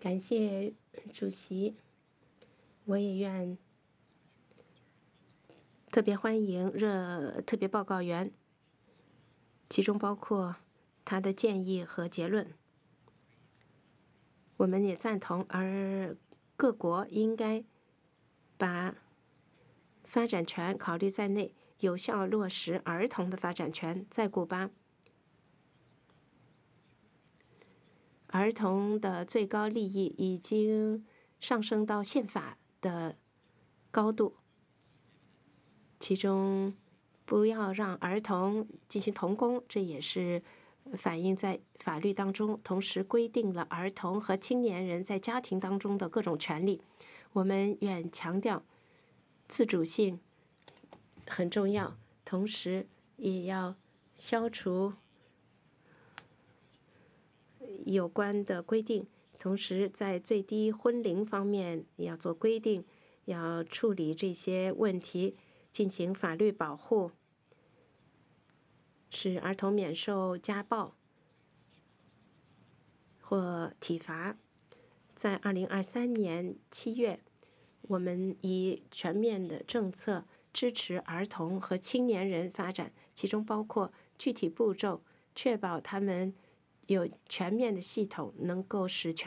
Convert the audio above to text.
感谢主席，我也愿特别欢迎特别报告员，其中包括他的建议和结论。我们也赞同，而各国应该把发展权考虑在内，有效落实儿童的发展权。在古巴，儿童的最高利益已经上升到宪法的高度，其中不要让儿童进行童工，这也是反映在法律当中，同时规定了儿童和青年人在家庭当中的各种权利。我们愿强调自主性很重要，同时也要消除有关的规定，同时在最低婚龄方面也要做规定，要处理这些问题，进行法律保护，使儿童免受家暴或体罚。在2023年7月，我们以全面的政策支持儿童和青年人发展，其中包括具体步骤，确保他们有全面的系统，能够使全